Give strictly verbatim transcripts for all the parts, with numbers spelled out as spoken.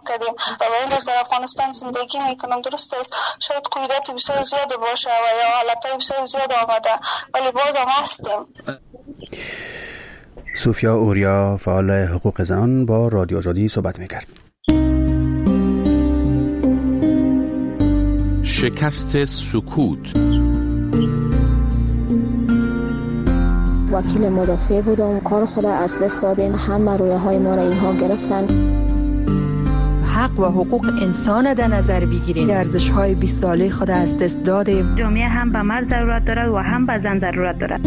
کردیم و این روز در افغانستان زندگی میکنم. درست است شاید قیودات بسیار زیاد باشه و یا حالتهای بسیار زیاد آمده ولی باز هم هستیم. سوفیا اوریا فعال حقوق زنان با رادیو آزادی صحبت میکرد. شکست سکوت. وکیل مدافع بودم، کار خود از دست دادیم، همه رویه های ما را اینها گرفتن. حق و حقوق انسان در نظر بگیریم، ارزش های بیست ساله خود از دست دادیم. جامعه هم به مرد ضرورت دارد و هم به زن ضرورت دارد.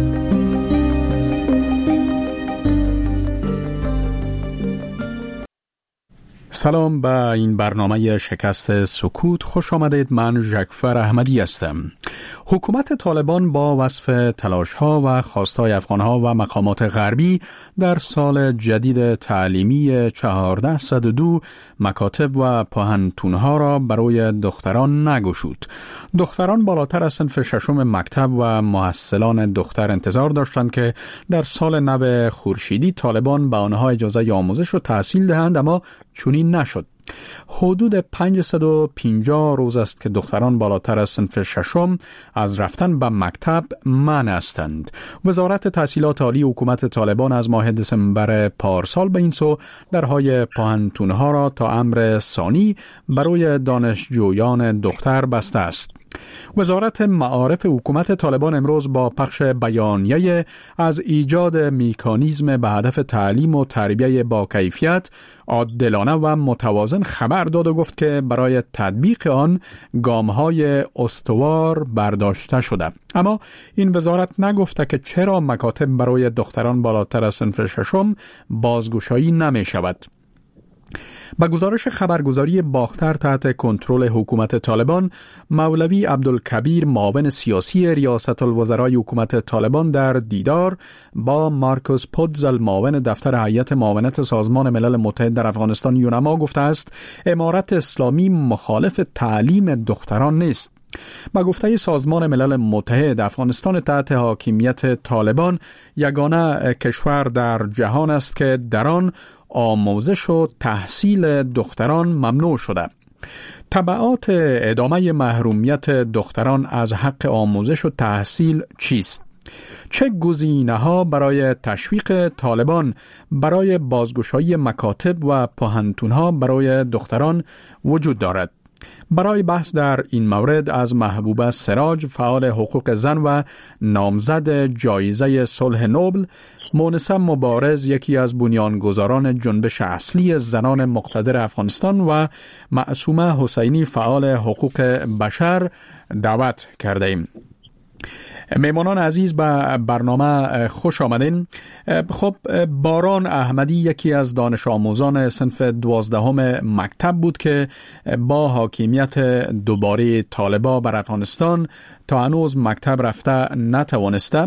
سلام به این برنامه شکست سکوت، خوش آمدید. من ژکفر احمدی هستم. حکومت طالبان با وصف تلاش‌ها و خواستهای افغان‌ها و مقامات غربی در سال جدید تعلیمی چهارده صد و دو مکاتب و پوهنتون‌ها را برای دختران نگشود. دختران بالاتر از صنف ششم مکتب و محصلان دختر انتظار داشتند که در سال نو خورشیدی طالبان به آنها اجازه آموزش و تحصیل دهند، اما چنین نشد. حدود پانصد و پنجاه روز است که دختران بالاتر از صنف ششم از رفتن به مکتب منع هستند. وزارت تحصیلات عالی حکومت طالبان از ماه دسامبر پارسال به این سو درهای پوهنتون‌ها را تا امر ثانی برای دانشجویان دختر بسته است. وزارت معارف حکومت طالبان امروز با پخش بیانیه از ایجاد مکانیزم به هدف تعلیم و تربیت با کیفیت، عادلانه و متوازن خبر داد و گفت که برای تطبیق آن گام‌های استوار برداشته شده. اما این وزارت نگفته که چرا مکاتب برای دختران بالاتر از صنف ششم بازگشایی نمی شود. با گزارش خبرگزاری باختر تحت کنترل حکومت طالبان، مولوی عبدالکبیر معاون سیاسی ریاست الوزرای حکومت طالبان در دیدار با مارکوس پودزل معاون دفتر هیئت معاونت سازمان ملل متحد در افغانستان یونما گفته است امارت اسلامی مخالف تعلیم دختران نیست. با گفته سازمان ملل متحد، افغانستان تحت حاکمیت طالبان یگانه کشور در جهان است که در آن آموزش و تحصیل دختران ممنوع شده. تبعات ادامه محرومیت دختران از حق آموزش و تحصیل چیست؟ چه گزینه‌ها برای تشویق طالبان برای بازگشایی مکاتب و پوهنتون‌ها برای دختران وجود دارد؟ برای بحث در این مورد از محبوبه سراج، فعال حقوق زن و نامزد جایزه صلح نوبل، مونسه مبارز، یکی از بنیانگذاران جنبش اصلی زنان مقتدر افغانستان، و معصومه حسینی، فعال حقوق بشر دعوت کرده ایم. میمانان عزیز به برنامه خوش آمدین. خب، باران احمدی یکی از دانش آموزان صنف دوازدهم مکتب بود که با حاکمیت دوباره طالبان بر افغانستان تا هنوز مکتب رفته نتوانسته.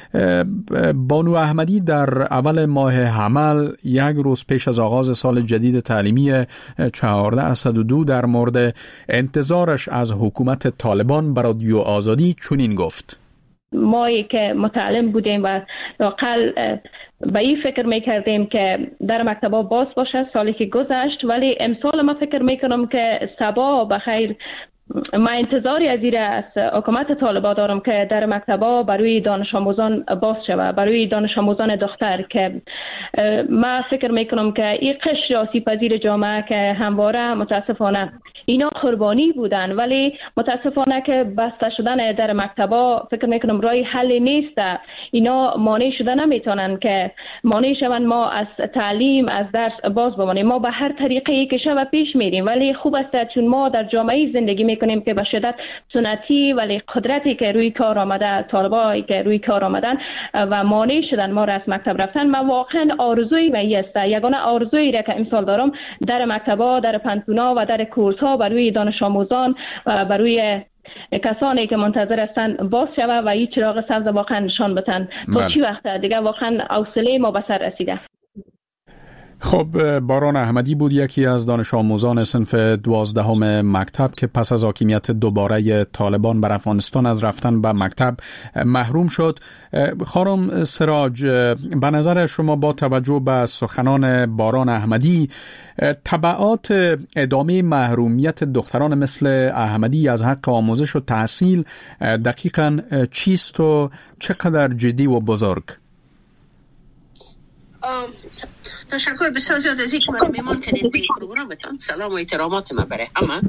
بانو احمدی در اول ماه حمل، یک روز پیش از آغاز سال جدید تعلیمی چهارده صد و دو، در مورد انتظارش از حکومت طالبان بر رادیو آزادی چنین گفت: مایی که متعلم بودیم و لااقل به این فکر میکردیم که در مکتبا باز باشه سالی که گذشت، ولی امسال ما فکر میکنم که صبا بخیر. من انتظاری از این از حکومت طالبان دارم که در مکتبا برای دانش آموزان باز شود، برای دانش آموزان دختر، که من فکر میکنم که این قشر آسیب پذیر جامعه که همواره متاسفانه اینا قربانی بودن، ولی متاسفانه که بسته شدن در مکتبا فکر میکنم رای حل نیست. اینا مانع شده نمیتونن که مانع شون ما از تعلیم، از درس باز بمانیم. ما به هر طریقی که شود پیش میریم، ولی خوب است چون ما در جامعه زندگی میکنیم که به شدت سنتی، ولی قدرتی که روی کار آمده، طالبایی که روی کار آمدن و مانع شدن ما را از مکتب رفتن. من واقعا آرزوی من است، یگانه آرزویی را که امسال دارم در مکتبا، در پنتونا و در کورس ها برای دانش آموزان و برای کسانی که منتظر هستند باز شود و این چراغ سبز واقعا نشان بدن. تا چی وقت دیگه واقعا حوصله ما به سر رسیده. خب باران احمدی بود یکی از دانش آموزان صنف دوازدهم مکتب که پس از حاکمیت دوباره طالبان بر افغانستان از رفتن به مکتب محروم شد. خانم سراج، به نظر شما با توجه به سخنان باران احمدی تبعات ادامه محرومیت دختران مثل احمدی از حق آموزش و تحصیل دقیقاً چیست و چقدر جدی و بزرگ؟ تشکر بسیار زیاد از اینکه من میمان کنید به پروگرامتان. سلام و احترامات من برای همه.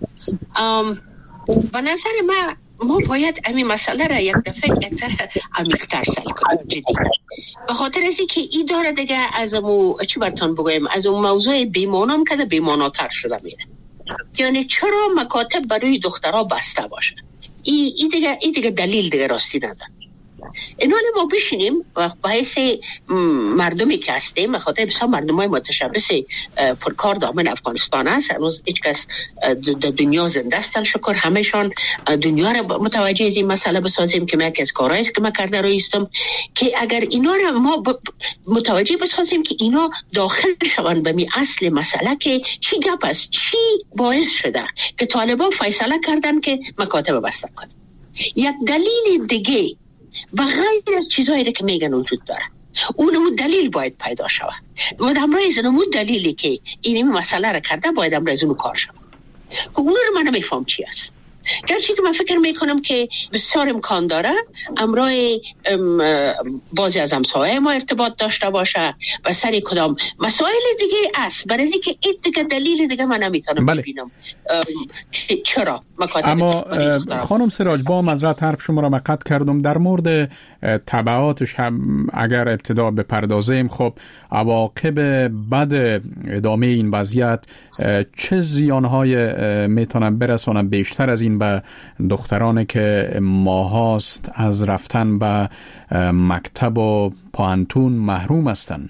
به نظر من ما باید همین مسئله را یک دفعه یک ذره عمیق‌تر سل کنیم جدی، به خاطر از اینکه این داره دیگه از امو چی براتون بگویم از اون موضوع بیمانام که بیماناتر شده میره. یعنی چرا مکاتب برای دخترها بسته باشه؟ این ای دیگه ای دیگه دلیل دیگه راستی نداره. اینالی ما بشینیم و به حیث مردمی که هستیم، به خاطر بسیار مردم های متشبث پرکار دامن افغانستان هست، هنوز هیچ کس در دنیا زنده هستن شکر، همهشان دنیا را متوجه از این مسئله بسازیم که من یکی از کارهایی است که من کرده رویستم که اگر اینا را ما متوجه بسازیم که اینا داخل شوند به می اصل مسئله که چی گپ است، چی باعث شده که طالبان فیصله کردن که مکاتب بسته کنن. یک دلیل دیگه بغیر از چیزهایی که میگن وجود داره، اونمو دلیل باید پیدا شود و همراه اونمو دلیلی که این مسئله را کرده باید همراه اونو کار شود که اونو رو من نمیفهم چی است. گرچه که من فکر میکنم که بسیار امکان داره امراه بعضی از همسایه ما ارتباط داشته باشه و سری کدام مسائل دیگه است، برای اینکه این دیگه دلیل دیگه من نمیتونم بله. ببینم چرا مکاتب. اما خانم سراج، با معذرت حرف شما را قطع کردم، در مورد تبعاتش هم اگر ابتدا بپردازیم، خب عواقب بد ادامه این وضعیت چه زیانهای میتونن برسانن بیشتر از این به دخترانی که ماهاست از رفتن به مکتب و پانتون محروم هستن؟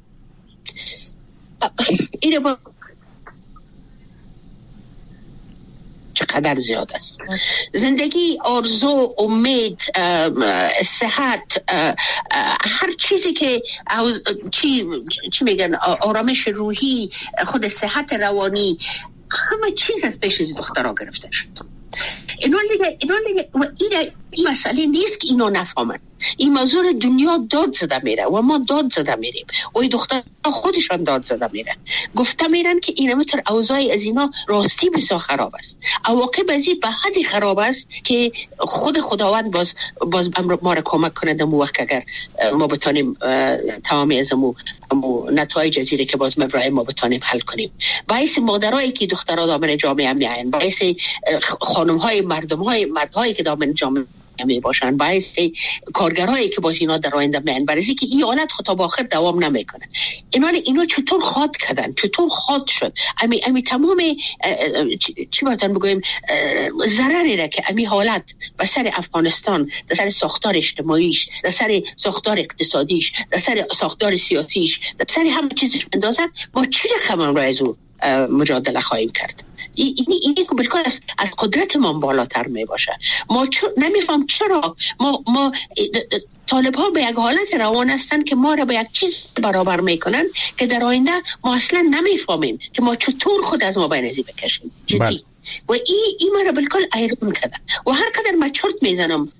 اینه با چقدر زیاد است. زندگی، آرزو، امید، صحت، هر چیزی که چی چی میگن آرامش روحی، خود صحت روانی، همه چیز از پیش از دخترها گرفته شد. اینا دیگه اینا دیگه و این این مسئله نیست که اینو نفهمن. این موضوع دنیا داد زده میره و ما داد زده میریم و این دختر خودشان داد زده میرن، گفته میرن که این متر اوضاع از اینا راستی بسیار خراب است. عواقب از این به حدی خراب است که خود خداوند باز باز ما را کمک کنه در وقت اگر ما بتونیم تمامی از امو نتایج ازیره که باز مبرای ما بتونیم حل کنیم. باعث مادرایی که دخترها دامن جامعه میاین، باعث خانم‌های مردم‌های مردهایی که دامن جامعه می باشن، باعث کارگرایی که باز اینا در آینده میان، برای اینکه این حالت خود تا به آخر دوام نمیکنه. اینا اینا چطور خاط کردن، چطور خاط شد امی امی تمام چی باتن بگویم ضرری را که امی حالت به سر افغانستان، در سر ساختار اجتماعیش، در سر ساختار اقتصادیش، در سر ساختار سیاسیش، در سر همه چیزش اندازن، ما چی رقم را از اون مجادله خواهیم کرد. این این این بالکل از از قدرت ما بالاتر می باشه. ما چ... نمیفهم چرا ما ما طالب ها به یک حالت روان هستند که ما را به یک چیز برابر میکنن که در آینده ما اصلا نمیفهمیم که ما چطور خود از ما بینزی بکشیم جدی بل. و این این ما را بالکل ایران کرده و هر قدر من چرت میزنم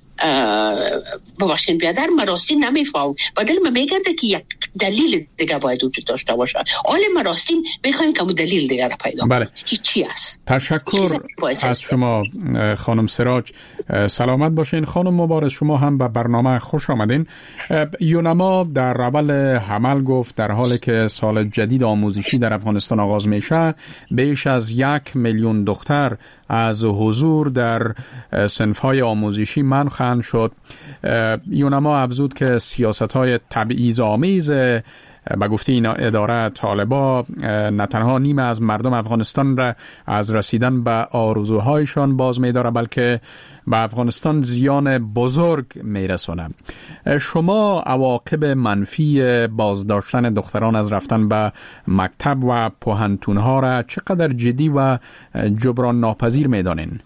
ببخشید بیادر مراستی نمیفهم و دل من میگرده که یک دلیل دیگه باید وجود داشته باشه. حال مراستی میخوایم که دلیل دیگه را پیدا کنیم. بله. چی است؟ تشکر از شما خانم سراج. سلامت باشین. خانم مبارز، شما هم به برنامه خوش آمدین. یونما در اول حمل گفت در حالی که سال جدید آموزشی در افغانستان آغاز میشه، بیش از یک میلیون دختر از حضور در صنف‌های آموزشی منع خواهند شد. یونما افزود که سیاست‌های تبعیض‌آمیز به گفته این اداره طالبا نه تنها نیمه از مردم افغانستان را از رسیدن به آرزوهایشان باز می‌داره، بلکه به افغانستان زیان بزرگ میرسونه. شما عواقب منفی بازداشتن دختران از رفتن به مکتب و پوهنتون‌ها را چقدر جدی و جبران ناپذیر میدانین؟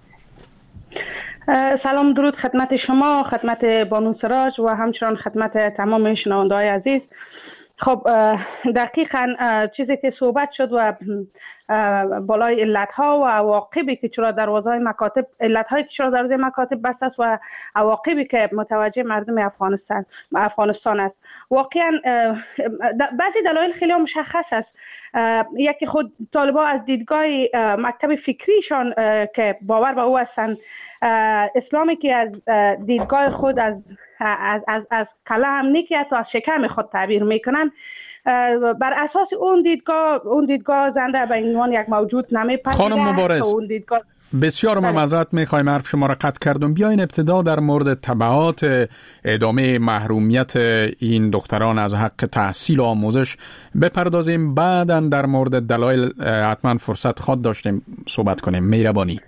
سلام درود خدمت شما، خدمت بانو سراج و همچنان خدمت تمام شنونده‌های عزیز. خب دقیقاً چیزی که صحبت شد و بالای علتها و عواقبی که چرا دروازه‌های مکاتب علت‌هایی که چرا دروازه مکاتب بسته است و عواقبی که متوجه مردم افغانستان افغانستان است. واقعاً بعضی دلایل خیلی مشخص است. یکی خود طالبان از دیدگاه مکتب فکریشان که باور به او هستند، اسلامی که از دیدگاه خود از از از از کلام نیکی تا از شکم خود تعبیر میکنن، بر اساس اون دیدگاه اون دیدگاه زنده به عنوان یک موجود نمیپذیره. خانم مبارز، دیدگاه... بسیار معذرت میخوایم حرف شما را قطع کردم. بیاین ابتدا در مورد تبعات ادامه محرومیت این دختران از حق تحصیل و آموزش بپردازیم، بعداً در مورد دلایل حتما فرصت خود داشتیم صحبت کنیم. مهربانی.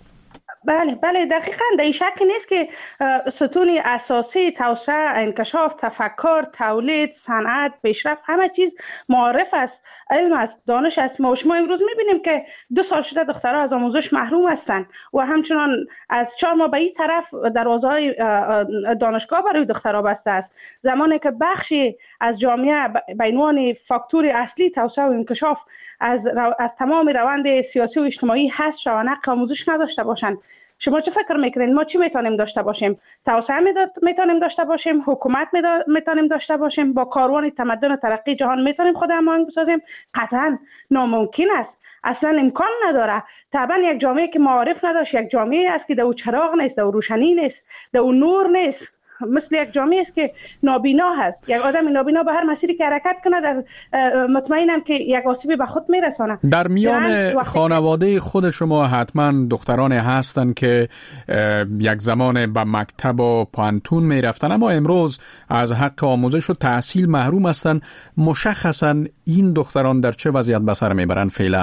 بله بله دقیقاً در این شک نیست که ستون اساسی توسعه، انکشاف، تفکر، تولید، صنعت، پیشرفت، همه چیز معارف است، علم است، دانش است. ما شما امروز می‌بینیم که دو سال شده دخترها از آموزش محروم هستند و همچنان از چهار ماه به این طرف دروازه‌های دانشگاه برای دخترها بسته است، زمانی که بخشی از جامعه به عنوان فاکتور اصلی توسعه و انکشاف از رو... از تمام روند سیاسی و اجتماعی حذف شوند، حق آموزش نداشته باشند. شما چه فکر میکنین ما چی میتونیم داشته باشیم؟ توسعه میتونیم داشته باشیم، حکومت میتونیم داشته باشیم، با کاروان تمدن و ترقی جهان میتونیم خود هماهنگ بسازیم؟ قطعا ناممکن است، اصلا امکان نداره. طبعا یک جامعه که معارف نداشت یک جامعه است که در او چراغ نیست، در او روشنی نیست، در او نور نیست، مثل یک جامعه است که نابینا هست. یک آدم نابینا به هر مسیری که حرکت کنه در مطمئنم که یک آسیبی به خود میرسونه. در میان خانواده خود شما حتما دختران هستن که یک زمان به مکتب و پانتون میرفتن اما امروز از حق آموزش و تحصیل محروم هستن. مشخصا این دختران در چه وضعیت به سر میبرن فعلا؟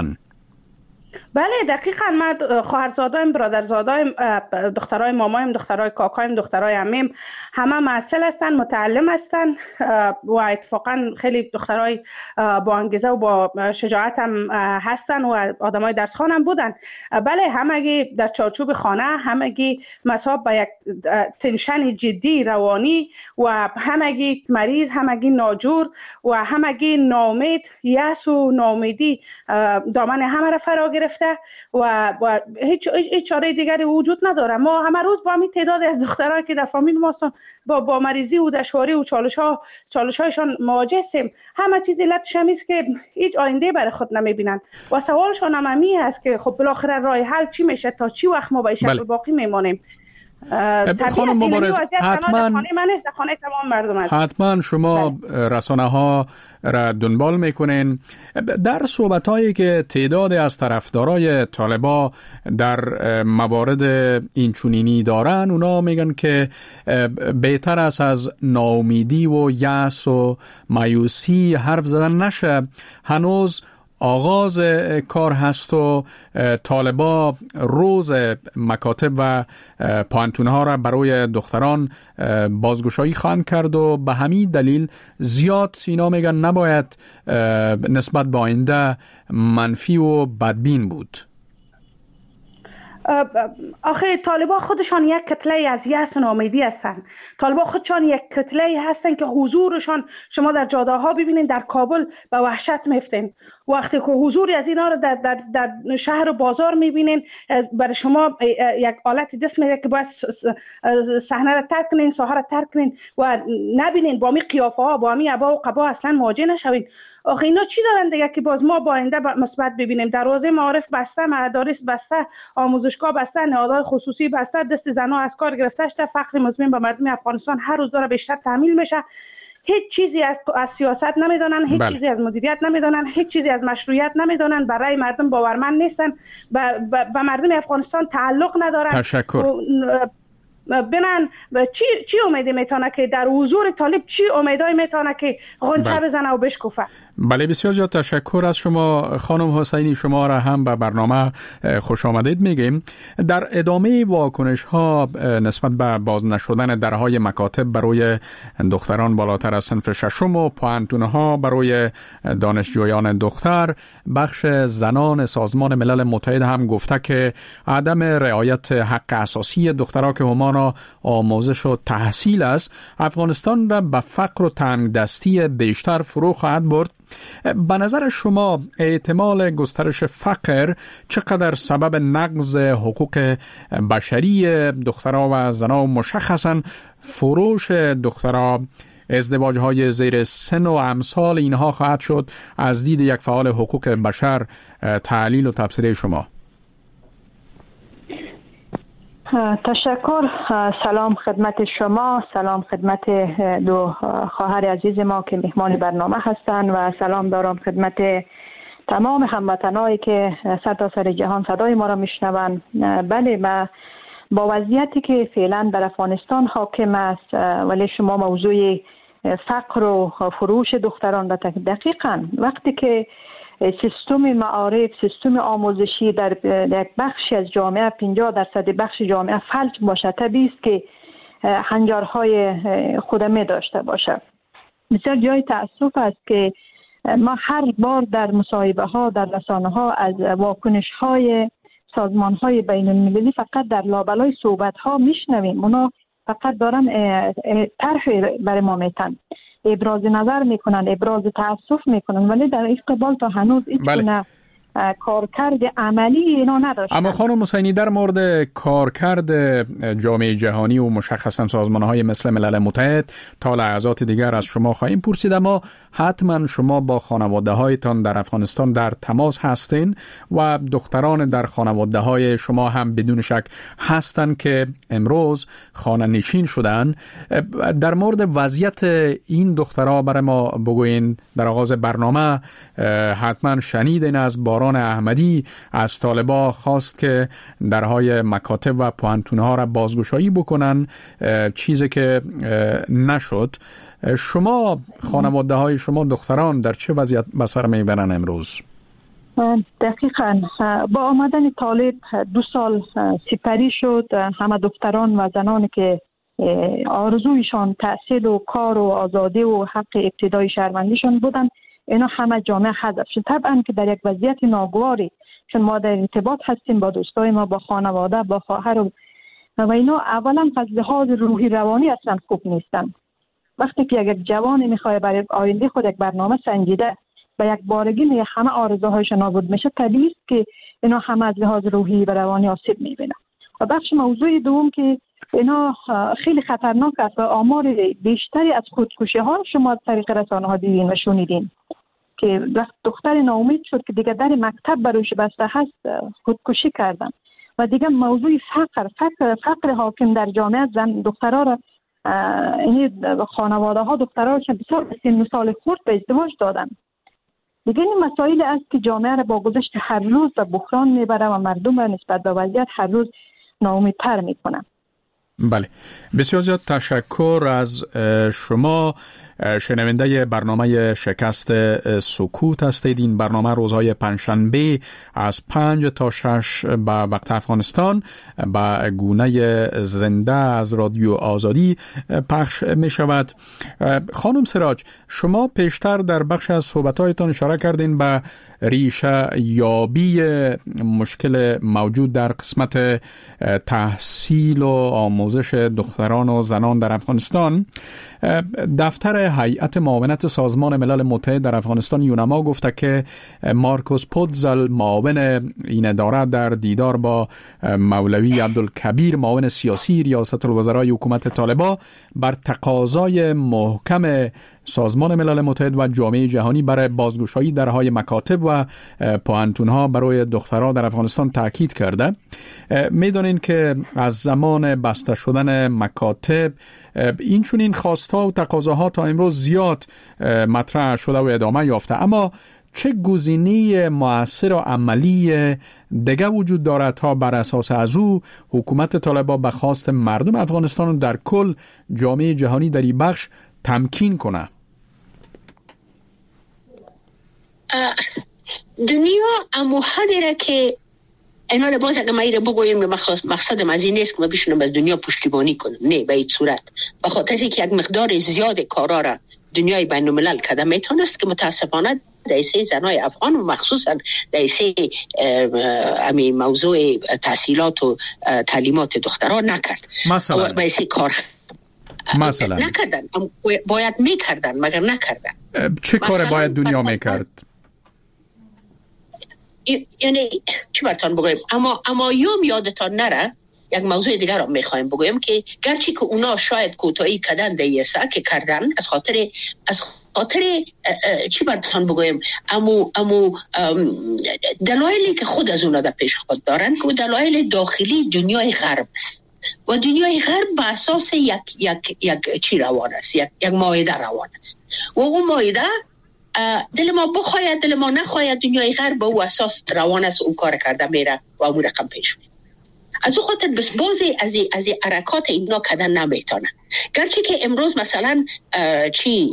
بله دقیقاً من خواهرزادایم، برادرزادایم، دخترای مامایم، دخترای کاکایم، دخترای عمیم همه معسل هستن، متعلم هستن و اتفاقاً خیلی دخترای با انگیزه و با شجاعت هم هستن و آدمای درسخوان هم بودن. بله همگی در چارچوب خانه، همگی مصاب به یک تنشن جدی روانی و همگی مریض، همگی ناجور و همگی ناامید، یأس و ناامیدی دامن همه را فرا گرفته و, و هیچ هیچ چاره دیگری وجود نداره. ما همه روز با همین تعداد از دخترها که در فامیل ما هستن با با مریضی و دشواری و چالش‌ها چالش‌هایشان مواجه هستیم. همه چیز علتش همین است که هیچ آینده برای خود نمی‌بینن و سوالشان هم همین است که خب بالاخره راه حل چی میشه، تا چی وقت ما با این شکل باقی میمونیم؟ خانم مبارز، حتما حتما شما رسانه ها را دنبال میکنین. در صحبت هایی که تعداد از طرفدارای طالبان در موارد اینچنینی دارن، اونا میگن که بهتر است از ناامیدی و یأس و مایوسی حرف زدن نشه. هنوز آغاز کار هست و طالبا روز مکاتب و پانتونها را برای دختران بازگشایی خواهند کرد و به همین دلیل زیاد اینا میگن نباید نسبت به آینده منفی و بدبین بود. آخه طالبان خودشان یک کتله از یأس و ناامیدی هستند. طالبان خودشان یک کتله هستند که حضورشان شما در جاده ها ببینید در کابل به وحشت میفتین. وقتی که حضوری از اینا رو در, در, در شهر و بازار میبینین برای شما یک حالت دست میده که باید صحنه رو ترک کنین، ساحه رو ترک کنین و نبینین با می قیافه ها با می عبا و قبا اصلا مواجه نشوین. آخه اینا چی دارن دیگه که باز ما با آینده مثبت ببینیم؟ دروازه معارف بسته، مدارس بسته، آموزشگاه بسته، نهادهای خصوصی بسته، دست زنها از کار گرفته شده، فقر مزمن به مردم افغانستان هر روز داره بیشتر تحمیل میشه. هیچ چیزی از از سیاست نمیدونن، هیچ بله. چیزی از مدیریت نمیدونن، هیچ چیزی از مشروعیت نمیدونن، برای مردم باورمند نیستن، به مردم افغانستان تعلق ندارن. تشکر. ببینن چی چی امیدی میتونه که در حضور طالب چی امیدایی میتونه که غنچه بله. بزنه و بشکوفه. بله بسیار زیاد تشکر از شما خانم حسینی. شما را هم به برنامه خوش آمدید میگیم. در ادامه واکنش ها نسبت به باز نشدن درهای مکاتب برای دختران بالاتر از صنف ششم و پانتونه ها برای دانشجویان دختر، بخش زنان سازمان ملل متحد هم گفته که عدم رعایت حق اساسی دخترها که همان توانا آموزش و تحصیل است، افغانستان را به فقر و تنگ دستی بیشتر فرو خواهد برد. به نظر شما احتمال گسترش فقر چقدر سبب نقض حقوق بشری دخترها و زنها و مشخصاً فروش دخترها، ازدواج های زیر سن و امثال اینها خواهد شد؟ از دید یک فعال حقوق بشر تحلیل و تبصره شما. تشکر. سلام خدمت شما، سلام خدمت دو خواهر عزیز ما که مهمان برنامه هستند و سلام دارم خدمت تمام هموطنایی که سر تا سر جهان صدای ما را میشنوند. بله، ما با وضعیتی که فعلا در افغانستان حاکم است، ولی شما موضوع فقر و فروش دختران را دقیقاً وقتی که سیستم معارف، سیستم آموزشی در یک بخشی از جامعه پنجاه درصد بخش جامعه فلج باشه، طبیعی است که هنجارهای خودمه داشته باشه. بسیار جای تأسف است که ما هر بار در مصاحبه ها در رسانه ها از واکنش های سازمان های بین المللی فقط در لابلای صحبت ها میشنویم. اونا فقط دارن طرح برای ما میتن، ابراز نظر میکنن، ابراز تأسف میکنن، ولی در این قبال تا هنوز ایچونه کارکرد عملی اینا نداشتن. اما خانم حسینی، در مورد کارکرد جامعه جهانی و مشخصا سازمان‌های مثل ملل متحد تا لحظات دیگر از شما خواهیم پرسید، اما حتما شما با خانواده‌هایتان در افغانستان در تماس هستین و دختران در خانواده‌های شما هم بدون شک هستن که امروز خانه نشین شدن. در مورد وضعیت این دخترها برای ما بگوین. در آغاز برنامه حتما شنیدین از باران احمدی از طالبا خواست که درهای مکاتب و پوهنتون‌ها را بازگشایی بکنن، چیزی که نشد. شما خانواده های شما دختران در چه وضعیت به سر میبرن امروز؟ دقیقاً با آمدن طالب دو سال سپری شد. همه دختران و زنانی که آرزویشان تحصیل و کار و آزادی و حق ابتدای شهروندیشان بودن، اینا همه جامعه حذف شد. طبعا که در یک وضعیت ناگواری، چون ما در ارتباط هستیم با دوستای ما، با خانواده، با خواهر و و اینا اولا از لحاظ روحی روانی اصلا خوب نیستن. وقتی که یک جوان میخواد برای آینده خود یک برنامه سنجیده و یک بارگی می همه آرزوهایش نابود میشه، طبیعی است که اینا همه از لحاظ روحی و روانی آسیب میبینن. و بخش موضوع دوم که اینا خیلی خطرناک است و آمار بیشتری از خودکشی ها شما از طریق رسانه ها دیدین و شنیدین که وقت دختر ناامید شد که دیگه در مکتب بروش بسته هست خودکشی کردن. و دیگه موضوع فقر فقر فقر حاکم در جامعه، زن دخترها را این خانواده ها دخترها که بسیار سن و سال خورد به ازدواج دادن. دیگه این مسائل است که جامعه را با گذشت هر روز به بحران میبره و مردم را نسبت به وضعیت هر روز ناامیدتر میکنن. بله، بسیار زیاد تشکر از شما. شنونده برنامه شکست سکوت هستید. این برنامه روزهای پنجشنبه از پنج تا شش به وقت افغانستان به گونه زنده از رادیو آزادی پخش می شود. خانم سراج، شما پیشتر در بخش از صحبت‌هایتان اشاره کردین به ریشه یابی مشکل موجود در قسمت تحصیل و آموزش دختران و زنان در افغانستان. دفتر هیئت معاونت سازمان ملل متحد در افغانستان یونما گفته که مارکوس پودزل معاون این اداره در دیدار با مولوی عبدالکبیر معاون سیاسی ریاست الوزرای حکومت طالبان بر تقاضای محکم سازمان ملل متحد و جامعه جهانی برای بازگشایی درهای مکاتب و پوهنتون‌ها برای دخترها در افغانستان تاکید کرده. می‌دانین که از زمان بسته شدن مکاتب این چون این خواست‌ها و تقاضاها تا امروز زیاد مطرح شده و ادامه یافته، اما چه گزینه مؤثر و عملی دیگه وجود دارد تا بر اساس از او حکومت طالبان به خواست مردم افغانستان و در کل جامعه جهانی در این بخش تمکین کنه؟ دنیا امو حدیره که اینا رو باز اگه ما ایره بگویم مقصدم از این نیست که ما بشونم از دنیا پشتیبانی کنم، نه به این صورت. بخاطر از اینکه یک مقدار زیاد کارا را دنیای بین الملل کده میتونست که متاسفانه دیسه زنای افغان و مخصوصا دیسه امی موضوع تحصیلات و تعلیمات دختران نکرد. مثلا دیسه کار مثلا نکردن، باید میکردن مگر نکردن. چه کار باید دنیا میکرد؟ یعنی چی براتون بگویم، اما اما یوم یادتان نره یک موضوع دیگر رو میخوایم بگویم که گرچه که اونا شاید کوتاهی کردن دیسه که کردن از خاطر از خاطر چی براتون بگویم، امو امو دلایلی که خود از اونا در پیش خود دارن که دلایل داخلی دنیای غرب است و دنیای غرب به اساس یک یک یک چی روان است، یک یک مایده روان است و اون مایده دل ما بخواید دل ما نخواید دنیای غرب به اون اساس روان است، اون کار کرده میره و اون رقم پیش میره. از اون خاطر بس بازی از این از حرکات اینا کردن نمیتونن. گرچه که امروز مثلا چی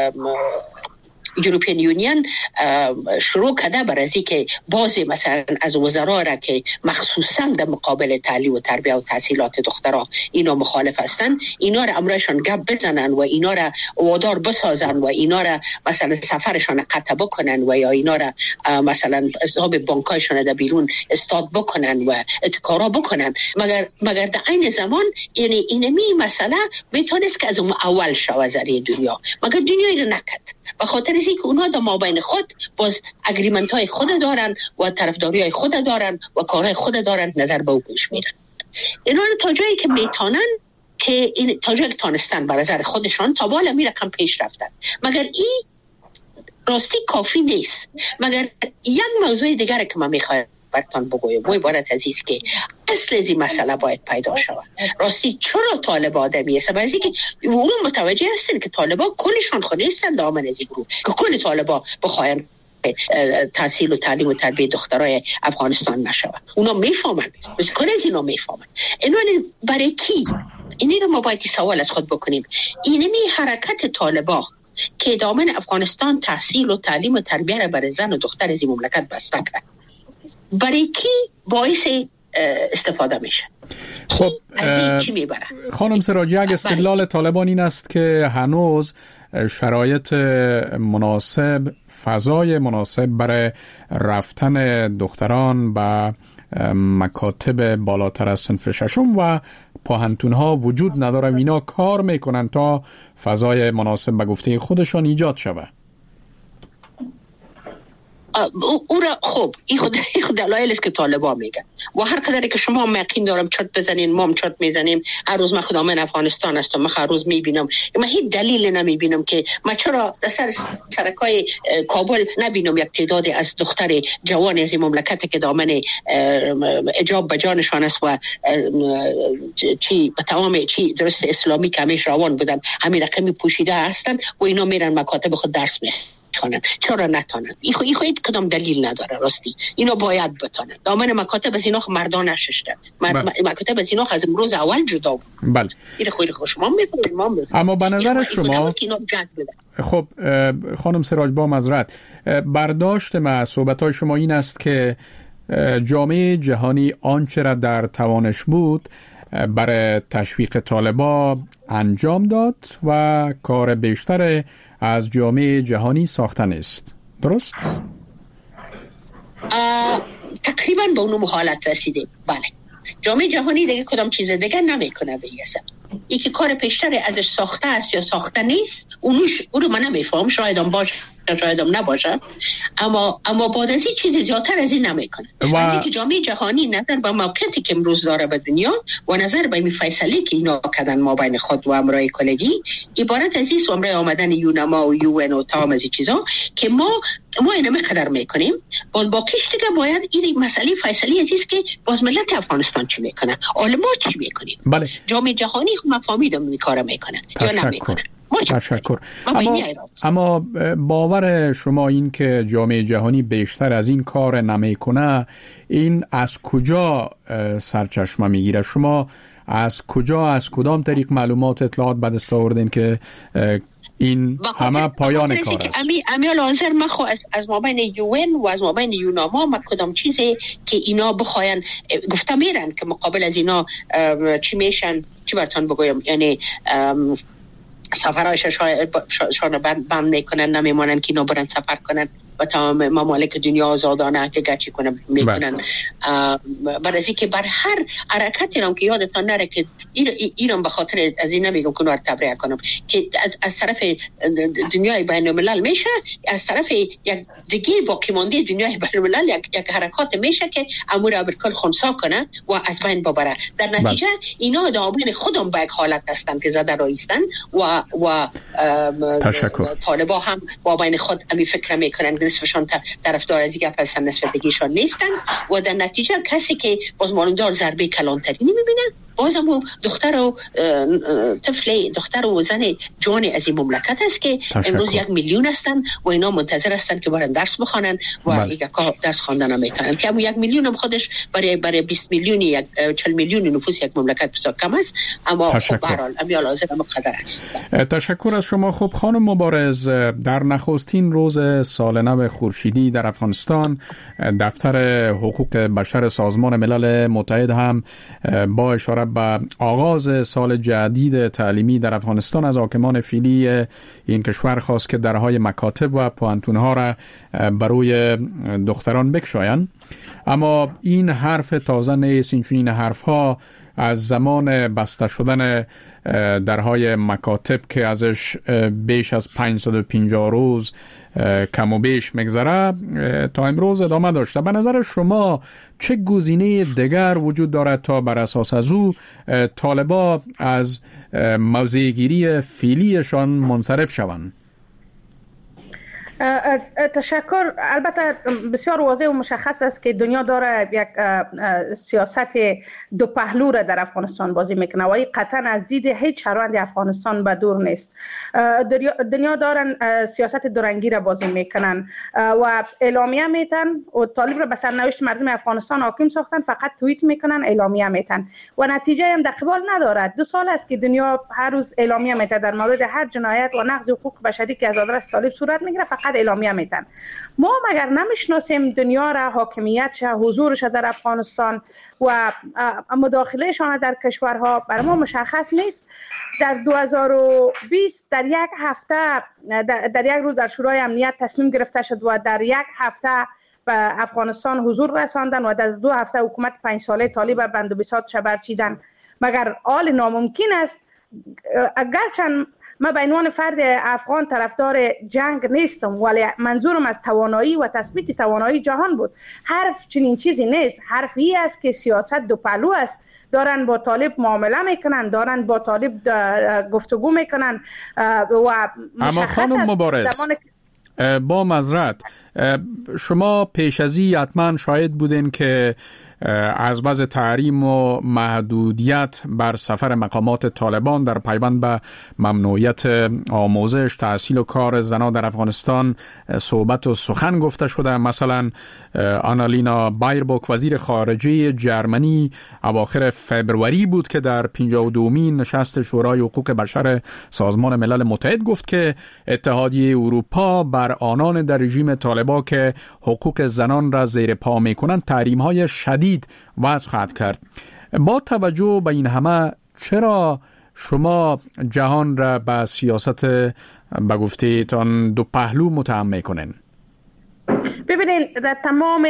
یوروپین یونین شروع کرده بر از که بعضی مثلا از وزرا را که مخصوصا در مقابل تعلیم و تربیت و تحصیلات دخترها اینا مخالف هستن، اینا را امرشان گپ بزنن و اینا را وادار بسازن و اینا را مثلا سفرشان قطع بکنن و یا اینا را مثلا حساب بانکایشان در بیرون استاد بکنن و اتکارا بکنن، مگر مگر در عین زمان یعنی اینمی مسئله میتونست که از اون اول شو زری دنیا، مگر دنیای را نکرد. به خاطر اینکه اونها در مابین خود باز اگریمنت های خود دارن و طرفداری های خود دارن و کارهای خود دارن، نظر به او پیش میرن. اینا تا جایی که میتونن که این تا جایی که تانستن بر نظر خودشان تا بالا می رقم پیش رفتن، مگر این راستی کافی نیست. مگر یک موضوع دیگر که من میخوایم براتون بگویم و عبارت عزیز که اصل از این مسئله باید پیدا شود. راستی چرا طالب آدمی است؟ برای اینکه اون متوجه هستن که طالبا کلشان خود نیستن دامن از این گروه که کل طالبا بخواین تحصیل و تعلیم و تربیت دخترای افغانستان نشود. اونا میفهمند، بس کل از اینا میفهمند. اینا برای کی؟ اینی رو ما باید سوال از خود بکنیم. اینمی حرکت طالبا که دامن افغانستان تحصیل و تعلیم و تربیت برای زن و دختر از این مملکت بسته کرد، برای کی باعث استفاده میشه؟ خب خانم سراجی، اگه استدلال طالبان این است که هنوز شرایط مناسب، فضای مناسب برای رفتن دختران به مکاتب بالاتر از صنف ششم و پوهنتون ها وجود نداره، اینا کار میکنن تا فضای مناسب به گفته خودشان ایجاد شود. او را خب این خود این خود دلایل است که طالبان میگن و هر قدری که شما مقین دارم چت بزنین ما هم چت میزنیم. هر روز من خودم من افغانستان هستم، من هر روز میبینم، من هیچ دلیل نمیبینم که ما چرا در سر سرکای کابل نبینم یک تعدادی از دختر جوان از این مملکت که دامن اجاب به جانشان است و چی به تمام چی درست اسلامی که همیش روان بودن همین رقمی پوشیده هستن و اینا میرن مکاتب خود درس میخونن. چرا نتونن؟ این خو این خو کدام دلیل نداره. راستی اینا باید بتونن. دامن مکاتب از اینا مردان نششتن. مکاتب از اینا از امروز اول جدا بود. بله. این خو خوش ما میفهمیم ما میفهمیم. اما به نظر شما خب خانم سراج با معذرت برداشت ما صحبت‌های شما این است که جامعه جهانی آنچه را در توانش بود برای تشویق طالبا انجام داد و کار بیشتر از جامعه جهانی ساختن است. درست؟ تقریبا به اون حالت رسیدیم. بله. جامعه جهانی دیگه کدام چیز دیگه نمیکنه دیگه. ای که کار پیشتر ازش ساخته است یا ساخته نیست، اونوش اون رو من نمیفهم، شاید هم باشه شاید هم نباشه، اما اما بعد از این چیز زیادتر از این نمیکنه. و... از اینکه جامعه جهانی نظر به موقعیتی که امروز داره به دنیا و نظر به این فیصله که اینا کردن ما بین خود و امرای کلگی عبارت از این امرای آمدن یونما و یو ان و تمام از این چیزا که ما ما اینو مقدر میکنیم. باز باقیش دیگه باید این مسئله فیصله عزیز که باز ملت افغانستان چی میکنه، عالما چی میکنیم. بله. جامعه جهانی خود مفاهیدم این کارو میکنه یا نمیکنه. تشکر. اما, اما باور شما این که جامعه جهانی بیشتر از این کار نمیکنه، این از کجا سرچشمه میگیره؟ شما از کجا از کدام طریق معلومات اطلاعات به دست آوردین که این همه پایان کار است؟ امی امیال آنظر من خو از از مابین یون و از مابین یوناما ما کدام چیزی که اینا بخواین گفته میرن که مقابل از اینا چی میشن، چی براتون بگویم، یعنی سفرهایش شان بند میکنن، نمیمونن که نو برن سفر کنن و تمام ممالک دنیا آزادانه که گرچه کنن میکنن. بعد از اینکه بر هر حرکتی هم که یادتان نره که ایران به خاطر از این نمیگم که نور تبریه کنم که از طرف دنیای بین الملل میشه، از طرف یک دیگه باقی مانده دنیای بین الملل یک, یک حرکات میشه که امور ابرکل خنثی کنه و از بین ببره. در نتیجه اینا دامن خودم به یک حالت هستن که زده رایستن و و طالبا هم با بین خود امی فکر میکنن نصفشان طرفدار از یک هستن، نصف دیگهشان نیستن و در نتیجه کسی که باز مالندار ضربه کلانتری نمیبینه، بازم دختر و طفل دختر و زن جوان از این مملکت است که امروز یک میلیون هستن و اینا منتظر هستن که برن درس بخوانن و یک درس خواندن هم میتونن که یک میلیون هم خودش برای برای بیست میلیونی یک چهل میلیون نفوس یک مملکت بسیار کم است، اما خب به هر حال امیال حاضر مقدر است. تشکر از شما. خب خانم مبارز، در نخستین روز سال نو خورشیدی در افغانستان دفتر حقوق بشر سازمان ملل متحد هم با اشاره به آغاز سال جدید تعلیمی در افغانستان از حاکمان فعلی این کشور خواست که درهای مکاتب و پوهنتون‌ها را برای دختران بگشایند، اما این حرف تازه نیست. این حرف‌ها از زمان بسته شدن درهای مکاتب که ازش بیش از پانصد و پنجاه روز کم و بیش مگذره تا امروز ادامه داشته. به نظر شما چه گزینه دیگر وجود دارد تا بر اساس از او طالبا از موضع‌گیری فعلیشان منصرف شوند؟ تشکر. البته بسیار واضح و مشخص است که دنیا داره یک سیاست دو پهلو را در افغانستان بازی میکنه و این قطعا از دید هیچ شهروند افغانستان به دور نیست. دنیا دارن سیاست دورنگی را بازی میکنن و اعلامیه میتن و طالب را به سرنوشت مردم افغانستان حاکم ساختن، فقط توییت میکنن، اعلامیه میتن و نتیجه هم در قبال ندارد. دو سال است که دنیا هر روز اعلامیه میته در مورد هر جنایت و نقض حقوق بشری که از آدرس طالب صورت میگیره، فقط اعلامیه میتن. ما مگر نمیشناسیم دنیا را، حاکمیت، حضورش در افغانستان و مداخلهشان در کشورها؟ برای ما مشخص نیست. در دو هزار و بیست در یک هفته در, در یک روز در شورای امنیت تصمیم گرفته شد و در یک هفته به افغانستان حضور رساندن و در دو هفته حکومت پنج ساله طالب بند و بساط برچیدن. مگر آل ناممکن است؟ اگرچند من به عنوان فرد افغان طرفدار جنگ نیستم، ولی منظورم از توانایی و تثبیت توانایی جهان بود. حرف چنین چیزی نیست. حرف ای است که سیاست دو پهلو است. دارن با طالب معامله میکنن، دارن با طالب گفتگو میکنن و اما خانم مبارز با معذرت، شما پیش از این حتما شاهد بودین که از بعض تحریم و محدودیت بر سفر مقامات طالبان در پیوند به ممنوعیت آموزش، تحصیل و کار زنان در افغانستان صحبت و سخن گفته شده. مثلا آنالینا بایربوک وزیر خارجه جرمنی اواخر فبروری بود که در پنجاه و دومین نشست شورای حقوق بشر سازمان ملل متحد گفت که اتحادیه اروپا بر آنان در رژیم طالبان که حقوق زنان را زیر پا می‌کنند تحریم‌های شدید وضع خواهد کرد. با توجه به این همه چرا شما جهان را به سیاست به گفته‌تان دو پهلو متهم می‌کنین؟ ببینید، در تمام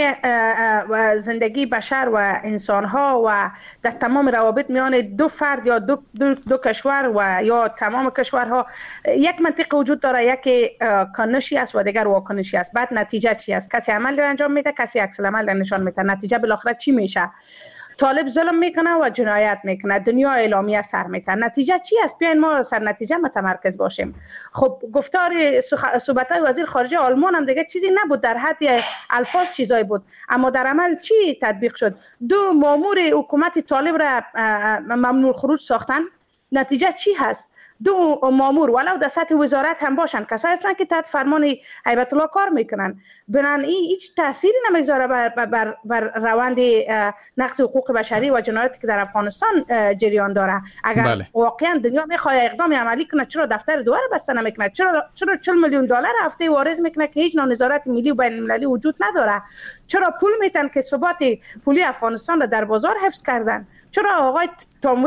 زندگی بشر و انسان‌ها و در تمام روابط میان دو فرد یا دو, دو, دو کشور و یا تمام کشورها یک منطق وجود داره، یکی کانشی است و دیگر واکنشی است. بعد نتیجه چی است؟ کسی عمل را انجام میده، کسی عکس العمل را نشان میده. نتیجه بالاخره چی میشه؟ طالب ظلم میکنه و جنایت میکنه، دنیا اعلامیه سر میتن. نتیجه چی است؟ بیاین ما سر نتیجه متمرکز باشیم. خب گفتار صحبت‌های وزیر خارجه آلمان هم دیگه چیزی نبود، در حد الفاظ چیزایی بود، اما در عمل چی تطبیق شد؟ دو مامور حکومت طالب را ممنوع خروج ساختن. نتیجه چی هست؟ دو مامور ولو در سطح وزارت هم باشن، کسایی هستن که تحت فرمان هیبت الله کار میکنن، بنان این هیچ تأثیری نمیگذاره بر, بر, بر روند نقض حقوق بشری و جنایاتی که در افغانستان جریان داره. اگر بله. واقعا دنیا میخواد اقدام عملی کنه، چرا دفتر دو رو بسته نمیکنه؟ چرا چرا چهل میلیون دلار هفته واریز میکنه که هیچ نوع نظارت ملی و بین المللی وجود نداره؟ چرا پول میتن که ثبات پولی افغانستان رو در بازار حفظ کردن؟ چرا آقای تام وست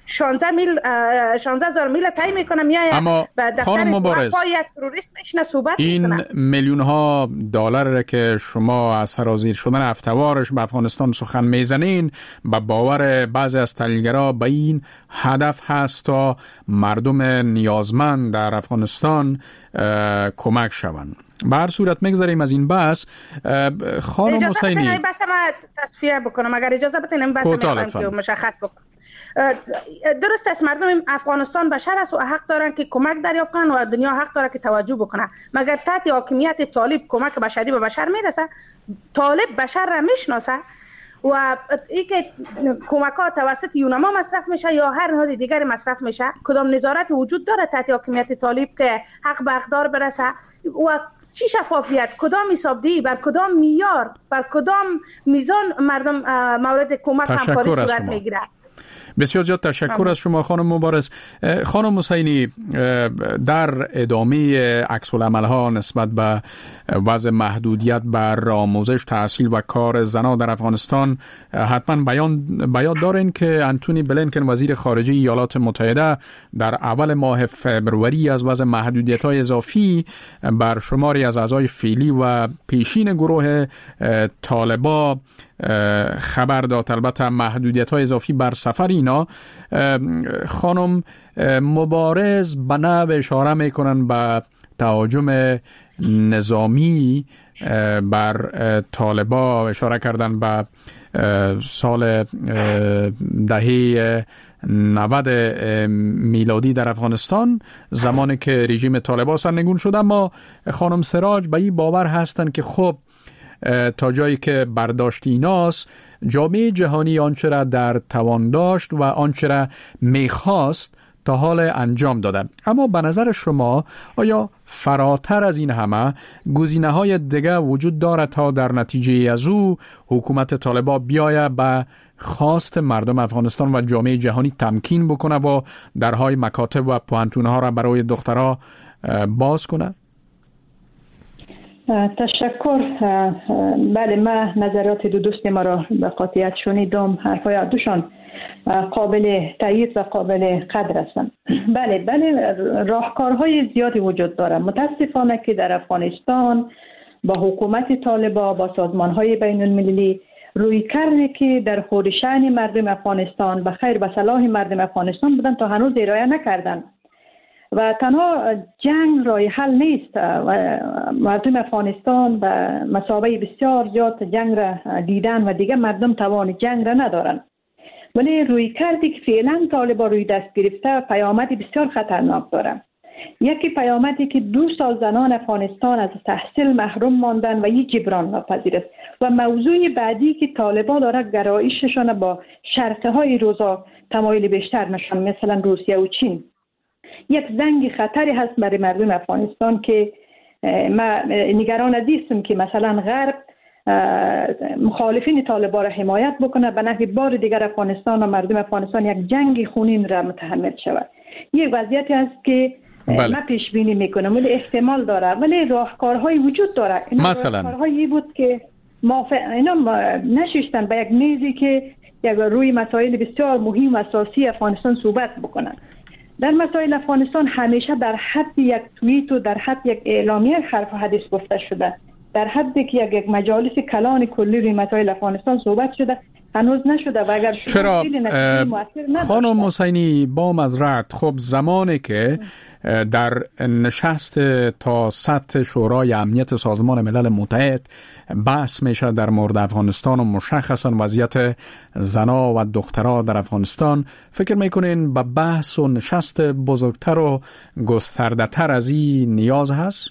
شانزده میل شانزده هزار میل طی میکنه میاد. اما خانم مبارز، یک تروریست میشنه صحبت این میکنه. میلیون ها دلار که شما از سرازیر شدن افتوارش به افغانستان سخن میزنین، به باور بعضی از تحلیلگرا به این هدف هست تا مردم نیازمند در افغانستان کمک شوند. به هر صورت میگذاریم از این بحث. خانم حسینی، اجازه بس ما تصفیه بکنم، اگر اجازه بدین بس میخوایم که مشخص بکنم. درست است، مردم افغانستان بشر است و حق دارن که کمک دریافت کنن و دنیا حق داره که توجه بکنه. مگر تحت حاکمیت طالب کمک بشری به بشر میرسه؟ طالب بشر را میشناسه و ای که کمک ها توسط یونما مصرف میشه یا هر نهاد دیگری مصرف میشه، کدام نظارت وجود داره تحت حاکمیت طالب که حق به حقدار برسه؟ و چی شفافیت، کدام حسابدهی، بر کدام معیار، بر کدام میزان مردم مورد کمک همکاری صورت میگیره؟ بسیار زیاد تشکر از شما خانم مبارز. خانم حسینی، در ادامه عکس العمل ها نسبت به وضع محدودیت بر آموزش، تحصیل و کار زنان در افغانستان حتما بیان بیان دارین که انتونی بلینکن وزیر خارجه ایالات متحده در اول ماه فوریه از وضع محدودیت های اضافی بر شماری از اعضای فعلی و پیشین گروه طالبان خبر داد. البته محدودیت های اضافی بر سفر اینا، خانم مبارز به نوع اشاره میکنن به تهاجم نظامی بر طالبان، اشاره کردن به سال دهه نود میلادی در افغانستان، زمانی که رژیم طالبان سرنگون شد. اما خانم سراج به این باور هستند که خب تا جایی که برداشت ایناست، جامعه جهانی آنچه را در توان داشت و آنچه را میخواست تا حال انجام داده. اما به نظر شما آیا فراتر از این همه گزینه‌های دیگه وجود دارد تا در نتیجه از او حکومت طالبان بیاید به خواست مردم افغانستان و جامعه جهانی تمکین بکنه و درهای مکاتب و پوهنتون‌ها را برای دخترها باز کنه؟ تشکر. بله، من نظرات دو دوست ما را به قاطعیت شنیدم. حرفای دوشان قابل تایید و قابل قدر هستند. بله بله راهکارهای زیادی وجود داره. متاسفانه که در افغانستان با حکومت طالبان، با سازمانهای بین المللی روی کرده که در خور شأن مردم افغانستان به خیر و صلاح مردم افغانستان بودن تا هنوز ارائه نکردن و تنها جنگ رای حل نیست. مردم افغانستان به مثابه بسیار زیاد جنگ را دیدن و دیگه مردم توان جنگ را ندارن، ولی روی کردی که فعلا طالبان روی دست گرفته پیامدی بسیار خطرناک داره. یکی پیامدی که دو سال زنان افغانستان از تحصیل محروم ماندن و این جبران ناپذیر است و موضوع بعدی که طالبان داره گرایششان با شرقه های روزا تمایل بیشتر نشان، مثلا روسیه و چین. یک زنگ خطری هست برای مردم افغانستان که ما نگران ازیستم که مثلا غرب مخالفین طالبان را حمایت بکنه، به نحوی بار دیگر افغانستان و مردم افغانستان یک جنگ خونین را متحمل شود. یک وضعیتی است که بله. ما پیش بینی میکنم ولی احتمال داره، ولی راهکارهایی وجود داره. مثلا راهکارهایی بود که موافق اینا نشستن به یک میزی که یک روی مسائل بسیار مهم و اساسی افغانستان صحبت بکنن. در مسائل افغانستان همیشه در حد یک توییت و در حد یک اعلامیه حرف و حدیث گفته شده، در حدی که یک, یک مجالس کلان کلی روی مسائل افغانستان صحبت شده هنوز نشده و اگر چرا خانم حسینی با معذرت، خب زمانی که در نشست تا سطح شورای امنیت سازمان ملل متحد بحث میشه در مورد افغانستان و مشخصا وضعیت زنا و دخترها در افغانستان، فکر میکنین به بحث و نشست بزرگتر و گسترده تر از این نیاز هست؟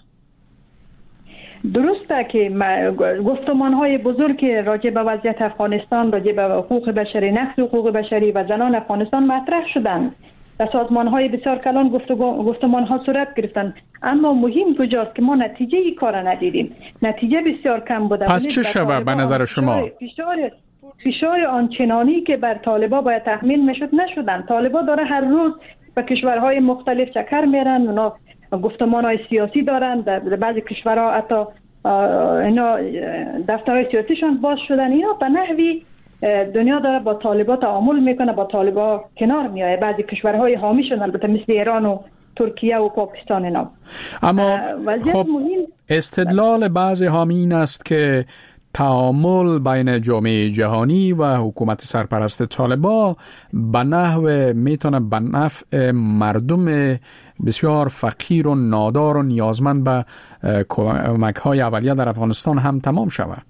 درسته که گفتمان‌های بزرگ راجع به وضعیت افغانستان، راجع به حقوق بشری، نقض حقوق بشری و زنان افغانستان مطرح شدند. در سازمان‌های بسیار کلان گفتمان‌ها صورت گرفتند، اما مهم کجاست که ما نتیجه ای کار ندیدیم. نتیجه بسیار کم بوده. پس چه شود به نظر شما؟ فشار فشار آنچنانی که بر طالبان باید تحمیل میشد نشدن. طالبان داره هر روز به کشورهای مختلف چکر میرن، اونا گفتمان‌های سیاسی دارن، در بعضی کشورها حتی اینا دفترهای سیاسیشان باز شدن. اینا به نحوی دنیا داره با طالبان تعامل میکنه، با طالبان کنار میایه. بعضی کشورهای حامیشون البته مثل ایران و ترکیه و پاکستان اینا. اما خب استدلال بعضی حامی این است که تعامل بین جامعه جهانی و حکومت سرپرست طالبان به نحو میتونه به نفع مردم بسیار فقیر و نادار و نیازمند به کمک‌های اولیه در افغانستان هم تمام شود.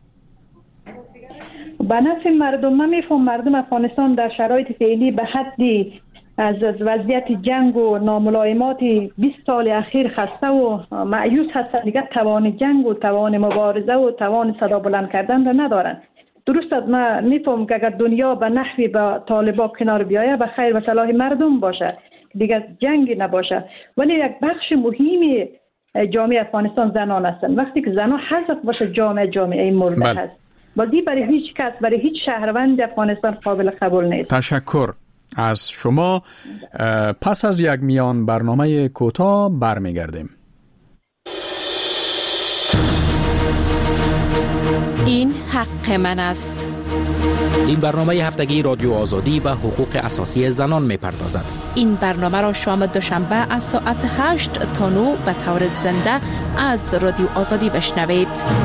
به نفع مردم، من میفهم مردم افغانستان در شرایط فعلی به حدی از وضعیت جنگ و ناملایمات بیست سال اخیر خسته و مایوس هستند، دیگر توان جنگ و توان مبارزه و توان صدا بلند کردن را ندارند. درست است، من میفهم که اگر دنیا به نحوی با طالبان کنار بیاید به خیر و صلاح مردم باشه، دیگر جنگی نباشه. ولی یک بخش مهمی جامعه افغانستان زنان هستند. وقتی که زنان حذف باشه جامعه جامعه مرده بل. هست. ولی برای هیچ کس، برای هیچ شهروند افغانستان قابل قبول نیست. تشکر از شما. پس از یک میان برنامه کوتاه برمیگردیم. این حق من است. این برنامه هفتگی رادیو آزادی به حقوق اساسی زنان می‌پردازد. این برنامه را شام دوشنبه از ساعت هشت تا نه به طور زنده از رادیو آزادی بشنوید.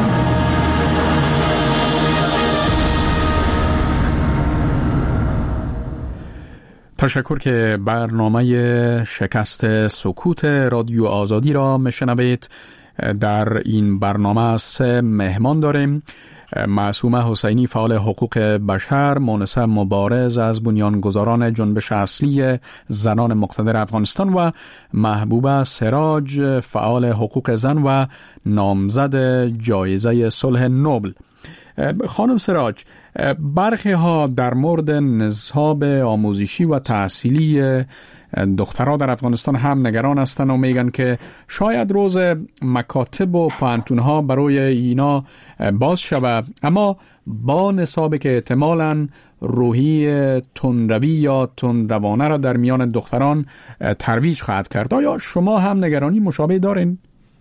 تشکر که برنامه شکست سکوت رادیو آزادی را میشنوید. در این برنامه سه مهمان داریم: معصومه حسینی، فعال حقوق بشر، مونسه مبارز از بنیانگذاران جنبش اصلی زنان مقتدر افغانستان و محبوبه سراج، فعال حقوق زن و نامزد جایزه صلح نوبل. خانم سراج، برخی ها در مورد نصاب آموزشی و تحصیلی دخترها در افغانستان هم نگران هستند و میگن که شاید روز مکاتب و پانتونها برای اینا باز شود، اما با نصابی که احتمالاً روحی تندروی یا تندروانه را در میان دختران ترویج خواهد کرد. آیا شما هم نگرانی مشابه دارین؟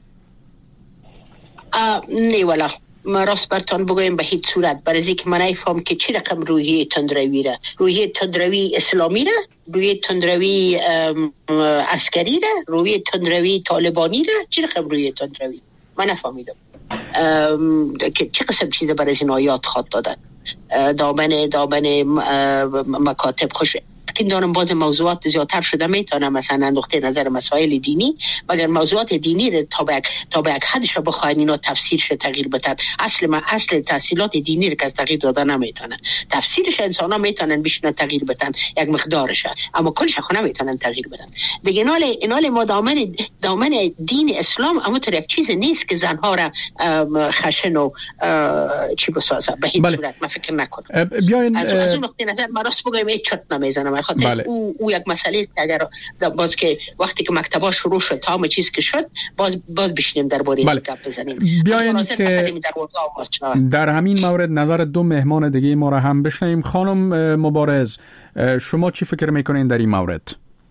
نه والا، ما راست برتان بگویم به هیچ صورت، برای که من ایفهم که چی رقم روحیه تندروی را، روحیه تندروی اسلامی را، روحیه تندروی عسکری را، روحیه تندروی طالبانی را، چی رقم روحیه تندروی من نفهمیدم که چه قسم چیز برای از این آیات خواد دادن. دامن دامن مکاتب خوش این دارم باز موضوعات زیادتر شده میتونم مثلا نقطه نظر مسائل دینی، مگر موضوعات دینی رو تا به تا به یک حدش بخواین اینا تفسیرش تغییر بدن. اصل ما اصل تحصیلات دینی رو که از تغییر دادن نمیتونن، تفسیرش انسانا میتونن بشینن تغییر بدن یک مقدارش، اما کلش خو نمیتونن تغییر بدن دیگه. اینال اینال ما دامن دامن دین اسلام اما تو یک چیز نیست که زنها را خشن و چی بسازه به هیچ بله. صورت من فکر نکنم. بیاین از از اون نقطه نظر ما راست بگم هیچ چرت نمیزنم. خاطر بله. او او یک مسئله است. اگر باز که وقتی که مکتبا شروع شد تا همه چیز که شد باز باز بشینیم درباره این گپ بزنیم. بیاین که در, در همین مورد نظر دو مهمان دیگه ما را هم بشنویم. خانم مبارز، شما چی فکر میکنین در این مورد؟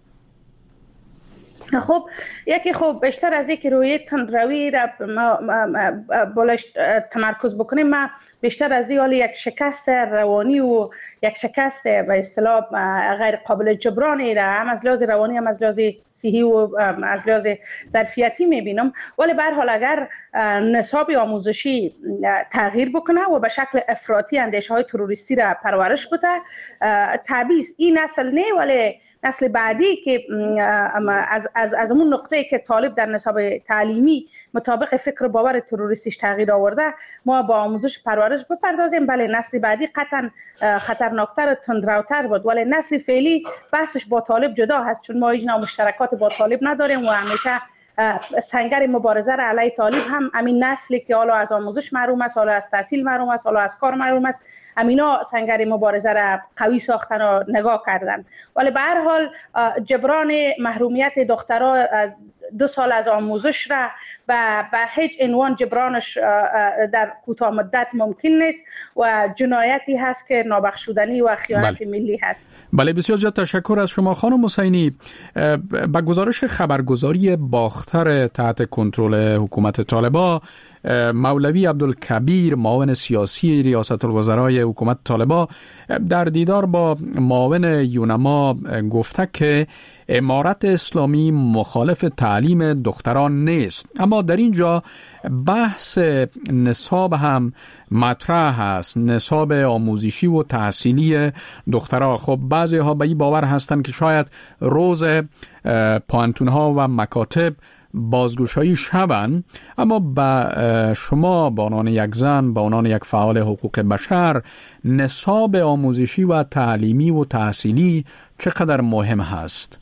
خب یکی خب بیشتر از اینکه روی تندروی را بالش تمرکز بکنیم، ما بیشتر از این حالی یک شکست روانی و یک شکست به اصطلاح غیر قابل جبرانی را هم از لحاظ روانی هم از لحاظ صحی و از لحاظ ظرفیتی میبینم. ولی به هر حال اگر نصاب آموزشی تغییر بکنه و به شکل افراطی اندیشه های تروریستی را پرورش بده، تبعیض این نسل نه ولی نسل بعدی که از از از اون نقطه‌ای که طالب در نصاب تعلیمی مطابق فکر باور تروریستیش تغییر آورده، ما با آموزش پرورش بپردازیم. بله نسل بعدی قطعا خطرناکتر تندروتر بود، ولی نسل فعلی بحثش با طالب جدا هست، چون ما هیچ نوع مشترکات با طالب نداریم و همیشه سنگر مبارزه را علیه طالب هم همین نسلی که حالا از آموزش محروم است، حالا از تحصیل محروم است، حالا از کار محروم است، همینا سنگر مبارزه را قوی ساختن و نگاه کردن. ولی به هر حال جبران محرومیت دخترها دو سال از آموزش را و به هیچ عنوان جبرانش در کوتاه مدت ممکن نیست و جنایتی هست که نابخشودنی و خیانت بله. ملی هست. بله بسیار زیاد تشکر از شما. خانم حسینی، با گزارش خبرگزاری باختر تحت کنترل حکومت طالبان مولوی عبدالکبیر معاون سیاسی ریاست الوزرای حکومت طالبان در دیدار با معاون یونما گفته که امارت اسلامی مخالف تعلیم دختران نیست، اما در اینجا بحث نصاب هم مطرح است، نصاب آموزشی و تحصیلی دخترها. خب بعضی ها به این باور هستند که شاید روز پانتون ها و مکاتب بازگشایی شوند، اما به شما به عنوان یک زن، به عنوان یک فعال حقوق بشر، نصاب آموزشی و تعلیمی و تحصیلی چقدر مهم هست؟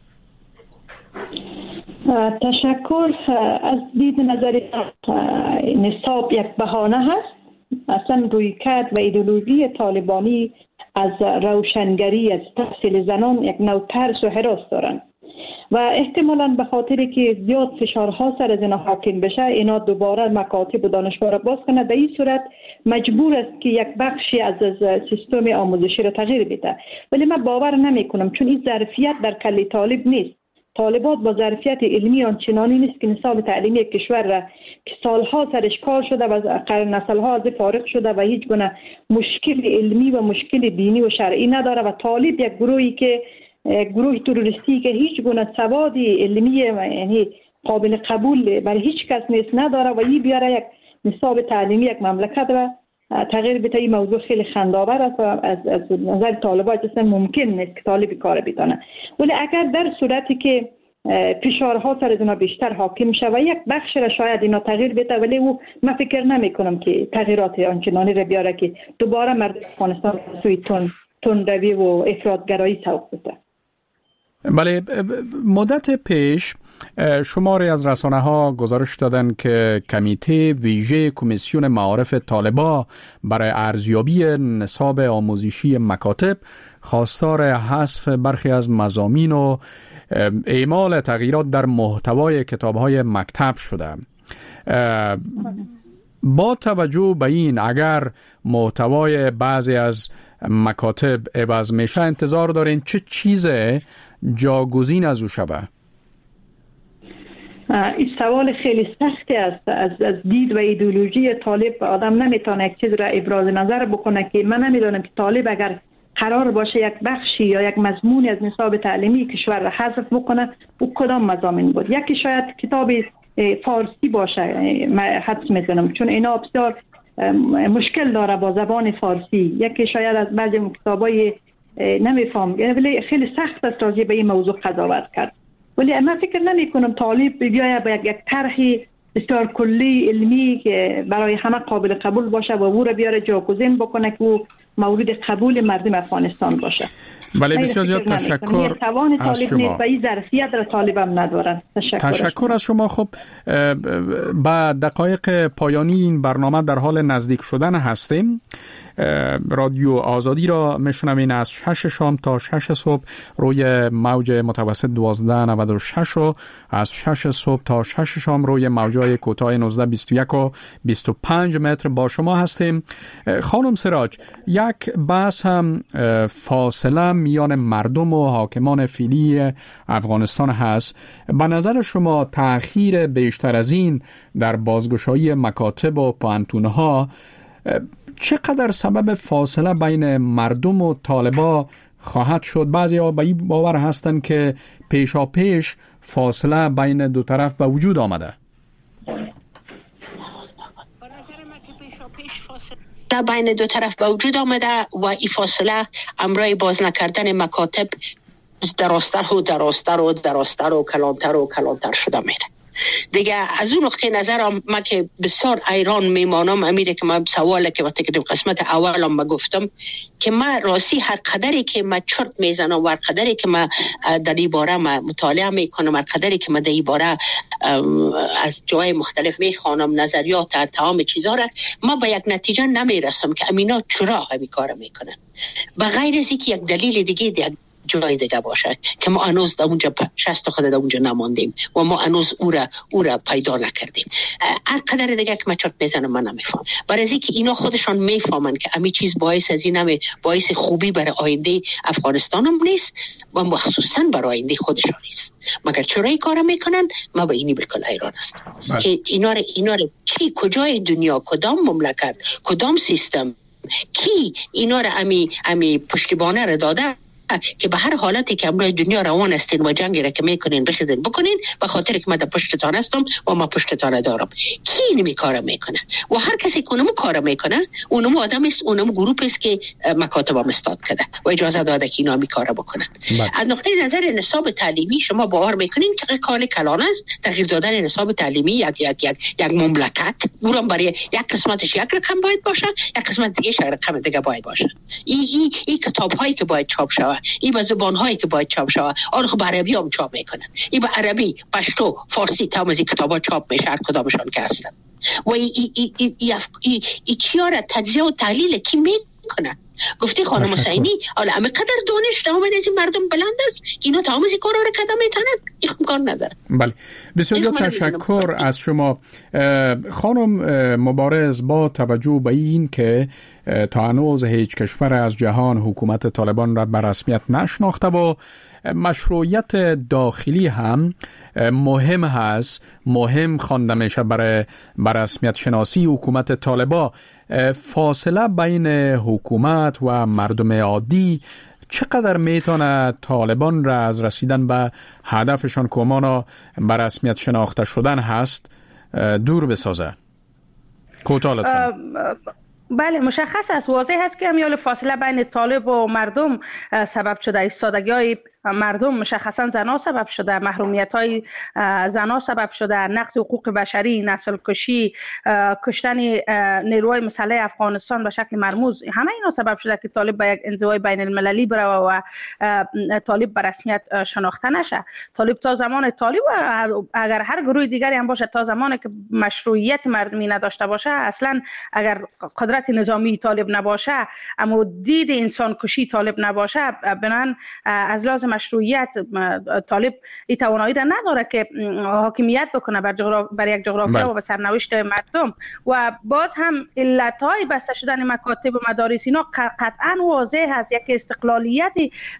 تشکر. از دید نظر نصاب یک بهانه هست. اصلا رویکرد و ایدئولوژی طالبانی از روشنگری، از تحصیل زنان یک نوع ترس و هراس دارند و احتمالاً به خاطری که زیاد فشارها سر زن حاکم بشه اینا دوباره مکاتب و دانشگاه را باز کنه. در این صورت مجبور است که یک بخشی از سیستم آموزشی را تغییر بده، ولی من باور نمی کنم، چون این ظرفیت در کل طالب نیست. طالبات با ظرفیت علمی آنچنانی نیست که نصاب تعلیمی کشور را که سالها سرش کار شده و قرن نسلها از فارغ شده و هیچ گونه مشکل علمی و مشکل دینی و شرعی نداره و طالب یک گروهی که گروه تروریستی که هیچ گونه سواد علمی یعنی قابل قبول برای هیچ کس نیست نداره و این بیاره یک نصاب تعلیمی یک مملکت را تغییر بده. این موضوع خیلی خنده‌آور است و از, از نظر طالبان اصلا ممکن نیست که طالب کار بتونه. ولی اگر در صورتی که فشارها سر اینا بیشتر حاکم شود یک بخش را شاید اینا تغییر بده، ولی او من فکر نمی کنم که تغییرات آنچنانی را بیاره که دوباره مردم افغانستان سوی تون تندروی و افراطگرایی سوق بده. بله، مدت پیش شماری از رسانه ها گزارش دادن که کمیته ویژه کمیسیون معارف طالبان برای ارزیابی نصاب آموزشی مکاتب خواستار حذف برخی از مضامین و اعمال تغییرات در محتوای کتاب‌های مکتب شده. با توجه به این، اگر محتوای بعضی از مکاتب عوض میشه انتظار دارین چه چیز جاگزین از او شود؟ این سوال خیلی سختی است. از از دید و ایدئولوژی طالب آدم نمیتونه یک چیز را ابراز نظر بکنه که من نمیدونم که طالب اگر قرار باشه یک بخشی یا یک مضمونی از نصاب تعلیمی کشور را حذف بکنه او کدام مضامین بود؟ یکی شاید کتاب فارسی باشه، من حدس میزنم، چون اینا بسیار مشکل داره با زبان فارسی. یکی شاید از بعضی کتابای نمیفهم، ولی خیلی سخت است راجع به این موضوع قضاوت کرد. ولی من فکر نمی کنم طالب بیاید با یک طرحی بسیار کلی علمی که برای همه قابل قبول باشه و او را بیاره جاگزین بکنه که او مورد قبول مردم افغانستان باشه. بله، بسیار زیاد تشکر از شما. و این ظرفیت را طالب هم ندارن. تشکر, تشکر از شما. خب با دقایق پایانی این برنامه در حال نزدیک شدن هستیم. رادیو آزادی را میشنوین از شش شام تا شش صبح روی موج متوسط دوازده نود و شش و از شش صبح تا شش شام روی موج‌های کوتاه نوزده بیست و یک و بیست و پنج متر با شما هستیم. خانم سراج، یک بحث هم فاصله میان مردم و حاکمان فعلی افغانستان هست. به نظر شما تأخیر بیشتر از این در بازگشایی مکاتب و پانتون‌ها چقدر سبب فاصله بین مردم و طالبان خواهد شد؟ بعضی ها به این باور هستند که پیشا پیش فاصله بین دو طرف به وجود آمده. در بین دو طرف به وجود آمده و این فاصله امرای باز نکردن مکاتب دراستر و دراستر و دراستر و کلانتر و کلانتر شده میره. دیگه از اون نقطه نظرم ما که بسیار ایران میمانم امیده که من سواله که وقتی که قسمت اولم ما گفتم که من راستی هر قدری که من چرت میزنم و هر قدری که من در این باره من مطالعه میکنم، هر قدری که من در این باره از جای مختلف میخوانم نظریات تمام چیزا را، ما به یک نتیجه نمیرسم که امینا چرا همین کار میکنن. و غیر از اینکه یک دلیل دیگه جای دیگه باشه که ما هنوز در اونجا شصت خود در اونجا نماندیم و ما هنوز او را او را پیدا نکردیم. هر قدر دیگه که من چرت میزنم من نمیفهم، برای اینکه اینا خودشان میفهمن که همین چیز باعث از این همه باعث خوبی برای آینده افغانستان هم نیست و مخصوصا برای آینده خودشان نیست. مگر چرا این کار میکنن؟ ما به اینی بالکل حیران هستم که اینا را اینا را چی کجای دنیا، کدام مملکت، کدام سیستم، کی اینا را امی امی پشتیبانه را داده که به هر حالتی که امروز دنیا روان استین و جنگی را که میکنین بخیزین بکنین به خاطر که من در پشتتان هستم و ما پشتتان دارم. کی نمی کار میکنه؟ و هر کسی که اونمو کار میکنه اونمو آدم است، اونمو گروپ است که مکاتب هم استاد کرده و اجازه داده که اینا می کار بکنن. از نقطه نظر نصاب تعلیمی شما باور میکنین چقدر کار کلان است تغییر دادن نصاب تعلیمی یک یک یک یک مملکت؟ اونم برای یک قسمتش یک رقم باید باشه، یک قسمت دیگه یک رقم دیگه باید باشه. این این این کتاب هایی که باید چاپ شود، این به زبان هایی که باید چاپ شود، آن خب عربی هم چاپ میکنن، این به عربی، پشتو، فارسی تمام از این کتابا چاپ میشه هر کدامشان که هستن. و این این این این این چیا را تجزیه و تحلیل کی میکنه؟ گفتی خانم حسینی حالا همه قدر دانش نامه از این مردم بلند است اینا تمام از این کارا را کدام میتونن؟ این امکان نداره. بله بسیار تشکر از شما خانم مبارز. با توجه به این که تا هنوز هیچ کشور از جهان حکومت طالبان را به رسمیت نشناخته و مشروعیت داخلی هم مهم هست، مهم خوانده میشه برای رسمیت شناسی حکومت طالبان، فاصله بین حکومت و مردم عادی چقدر میتونه طالبان را از رسیدن به هدفشان که امانا به رسمیت شناخته شدن هست دور بسازه؟ کوتاه لطفا. بله مشخص است، واضح است که همیال فاصله بین طالب و مردم سبب شده، ایستادگی های مردم مشخصا زنا سبب شده، محرومیت های زنا سبب شده، نقض حقوق بشری، نسل کشی، کشتن نیروهای مسلح افغانستان به شکل مرموز، همه اینا سبب شده که طالب به یک انزوای بین المللی بره و طالب به رسمیت شناخته نشه. طالب تا زمان طالب و اگر هر گروه دیگری هم باشه تا زمانی که مشروعیت مردمی نداشته باشه، اصلا اگر قدرت نظامی طالب نباشه اما دید انسان کشی طالب نباشه، بنان از لازم مشروعیت طالب این توانایی را نداره که حاکمیت بکنه بر جغراف... بر یک جغرافیا و به سرنوشت مردم. و باز هم علتهای بسته شدن مکاتب و مدارس اینا قطعا واضح هست، یک استقلالیت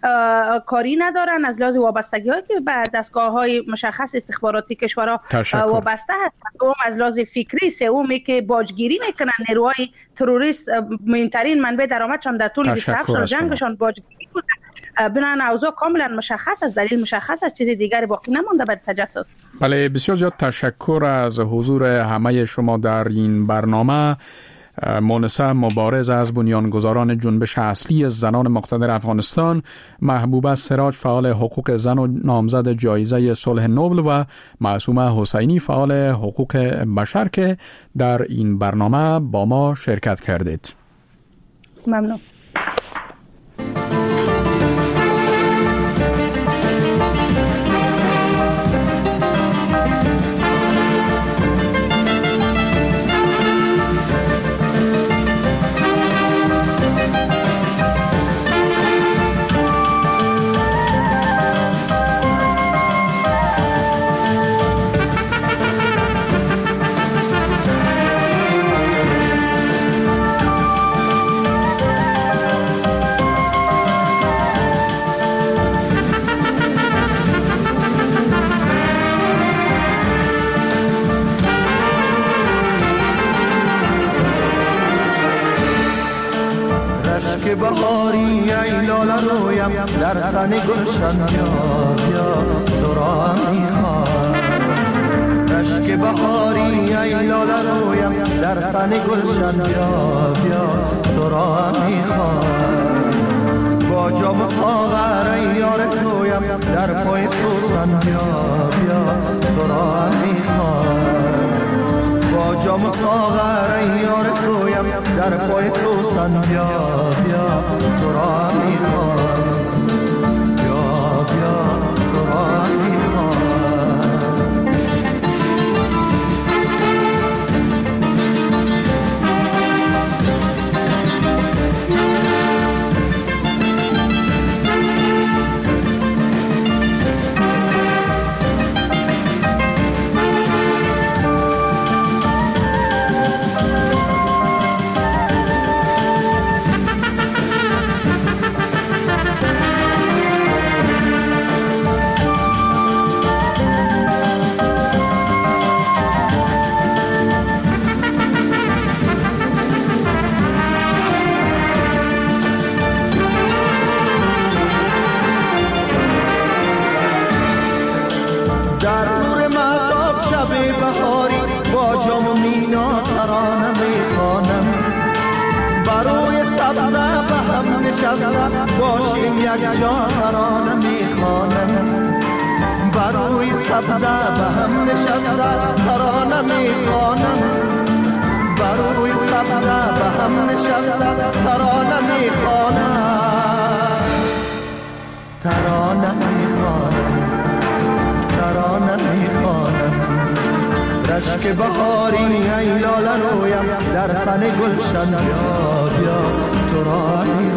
کاری ندارن از لحاظ وابستگی هایی که به دستگاه های مشخص استخباراتی کشورها وابسته هست، دوم از لحاظ فکری، سومی که باجگیری میکنن نیروهای تروریست، مهمترین منبع درآمدشان در طول بیست و هفت سال جنگشان باجگیری بوده. بنان اوضاع کاملا مشخص است، دلیل مشخص است، چیز دیگری باقی نمانده برای تجسس. بله بسیار زیاد تشکر از حضور همه شما در این برنامه. مونسه مبارز از بنیانگذاران جنبش اصلی زنان مقتدر افغانستان، محبوبه سراج فعال حقوق زن و نامزد جایزه صلح نوبل و معصومه حسینی فعال حقوق بشر که در این برنامه با ما شرکت کردید. ممنون. بهاری ای لاله رویم در سن گلشن بیا بیا تو را میخوام. رشک بهاری ای لاله رویم در سن گلشن بیا بیا تو را میخوام. با جام و ساغر ای یار تویم در پای سوسن بیا بیا تو را میخوام. با جام و ساغر ای یار تویم در پای سوسن بیا بیا تو را میخوام. بیا بیا تو را میخوام. نشسته باشیم یک جا ترانه میخوانم، بر روی سبزه به هم نشسته ترانه میخوانم، بر روی سبزه به هم نشسته ترانه میخوانم، ترانه میخوانم، ترانه میخوانم. رشک بهاری ای لاله رویم در سن گلشن، بیا بیا تو را